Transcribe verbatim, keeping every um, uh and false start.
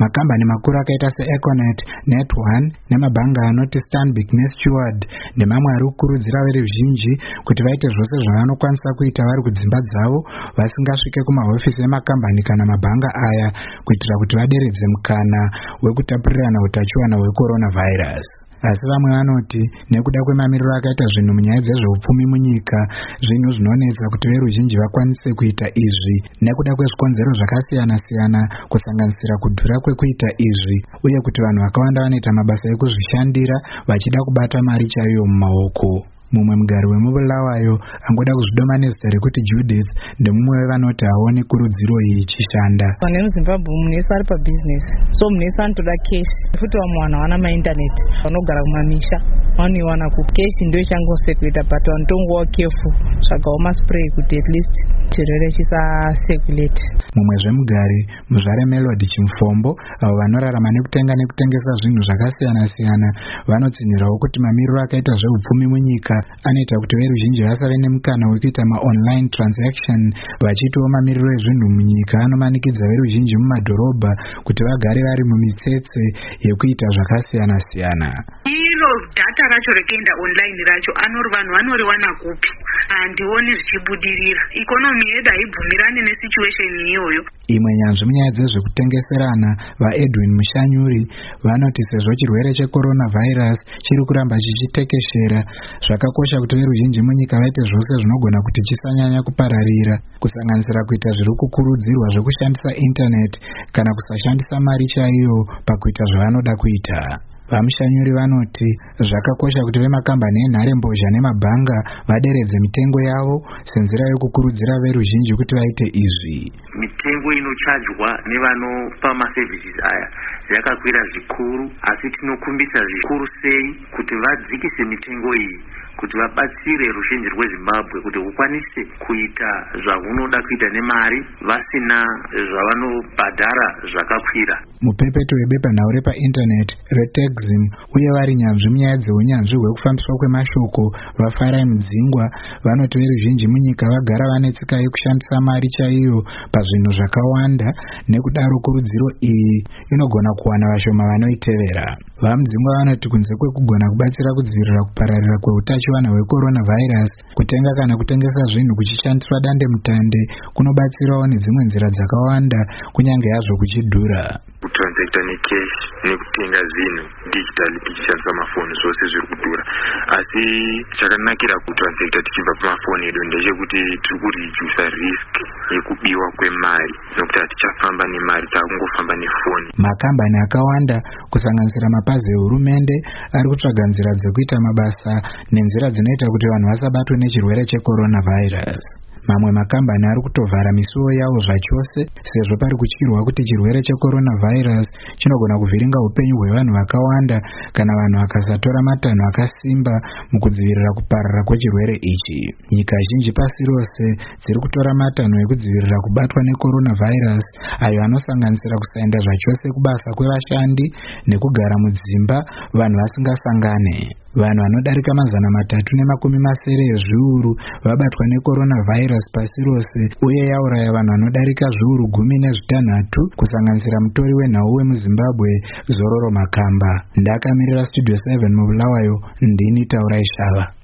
Makambani makuru akaita seEconet, NetOne nemabhanga anoti Stanbic neSteward nemamwe ari kukurudzira veruzhinji kuti vaite zvose zvavanokwanisa kuita vari kudzimba dzavo vasingasvike kumahofisi emakambani kana mabhanga aya kuitira kuti vaderedze mukana wekutapurirana utachiwana hwecoronavirus. Asi vamwe vanoti nekuda kwemamiriro akaita zvinhu munyaya dzezveupfumi munyika, zvinhu zvinonetsa kuti veruzhinji vakwanise kuita izvi nekuda kwezvikonzero zvakasiyana-siyana kusanganisira kudhura kwekuita izvi uye kuti vanhu vakawanda vanoita mabasa ekuzvishandira vachida kubata mari chaiyo mumaoko. Mumwe mugari wemubulawayo angoda kuzvidoma nezita rekuti Judith ndemumwe wevanoti haone kurudziro iyi ichishanda. Pane muZimbabwe munhu wese ari pabhizinesi, so munhu wese anotoda keshi. Futi vamwe vanhu havana maindaneti, vanogara kumamisha vanoiwana ku keshi ndio ichangosekuita, but vanotongowa kefu zvakawo maspray kuti at least chirwere chisasirculate. Mumwezve mugari muzvare Melody Chimfombo avo vanorarama nekutenga nekutengesa zvinhu zvakasiyana-siyana vanotsinhirawo kuti mamiriro akaita zveupfumi munyika anoita kuti veruzhinji vasave nemukana wekuita ma-online transaction, vachitiwo mamiriro ezvinhu munyika anomanikidza veruzhinji mumadhorobha kuti vagare vari mumitsetse yekuita zvakasiyana-siyana. Iro data racho rekuenda online racho anori vanhu vanoriwana kupi? Handioni zvichibudirira. Ikonomi yedu haibvumirani nesituation iyoyo. Imwe nyanzvi munyaya dzezvekutengeserana vaEdwin Mushanyuri vanoti sezvo chirwere checoronavirus chiri kuramba chichitekeshera, zvakakosha kuti veruzhinji munyika vaite zvose zvinogona kuti chisanyanya kupararira, kusanganisira kuita zviri kukurudzirwa zvekushandisa internet kana kusashandisa mari chaiyo pakuita zvavanoda kuita. Vamushanyuri vanoti zvakakosha kuti vemakambani enharembozha nemabhanga vaderedze mitengo yavo senzira yokukurudzira veruzhinji kuti vaite izvi. Mitengo inochajwa nevanopa maservices aya yakakwira zvikuru, asi tinokumbisa zvikuru sei kuti vadzikise mitengo iyi kuti vabatsire ruzhinji rweZimbabwe kuti hukwanise kuita zvahunoda kuita nemari vasina zvavanobhadhara zvakakwira. Mupepeto webepanhau repainternet reTexim uye vari nyanzvi munyaya dzeunyanzvi hwekufambiswa kwemashoko vaFarai Mudzingwa vanoti veruzhinji munyika vagara vane tsika yekushandisa mari chaiyo pazvinhu zvakawanda, nekudaro kurudziro iyi inogona kuwana vashoma vanoitevera. VaMudzingwa vanoti kunze kwekugona kubatsira kudzivirira kupararira kweutachiwana hwecoronavirus, kutenga kana kutengesa zvinhu kuchishandiswa dande mutande kunobatsirawo nedzimwe nzira dzakawanda kunyange yazvo kuchidhura. Kutransacta necash nekutenga zvinhu digital tichishandisa mafoni zvose zviri kudhura, asi chakanakira kutransacta tichibva pamafoni edu ndechekuti tiri kuredusa risk yekubiwa kwemari nokuti hatichafamba nemari, takungofamba nefoni. Makambani akawanda kusanganisira mapazi ehurumende ari kutsvaga nzira dzekuita mabasa nenzira dzinoita kuti vanhu vasabatwe nechirwere checoronavirus. Mamwe makambani ari kutovhara misuwo yavo zvachose sezvo pari kutyirwa kuti chirwere checoronavirus chinogona kuvhiringa upenyu hwevanhu vakawanda kana vanhu vakasatora matanho akasimba mukudzivirira kuparara kwechirwere ichi. Nyika zhinji pasi rose dziri kutora matanho ekudzivirira kubatwa necoronavirus, ayo anosanganisira kusaenda zvachose kubasa kwevashandi nekugara mudzimba vanhu vasingasangane. Vanhu vanodarika mazana matatu nemakumi masere ezviuru vabatwa necoronavirus pasi rose uye yauraya vanhu vanodarika zviuru gumi nezvitanhatu kusanganisira mutori wenhau wemuZimbabwe Zororo Makamba. Ndakamirira Studio seven mubulawayo, ndini Taurai Shava.